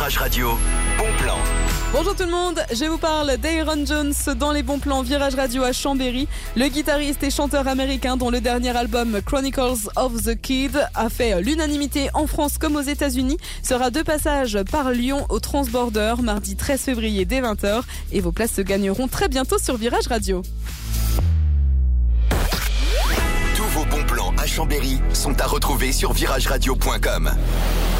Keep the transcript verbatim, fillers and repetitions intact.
Virage Radio, bon plan. Bonjour tout le monde, je vous parle d'Aaron Jones dans les bons plans Virage Radio à Chambéry. Le guitariste et chanteur américain dont le dernier album Chronicles of the Kid a fait l'unanimité en France comme aux États-Unis sera de passage par Lyon au Transborder mardi treize février dès vingt heures et vos places se gagneront très bientôt sur Virage Radio. Tous vos bons plans à Chambéry sont à retrouver sur virage radio point com.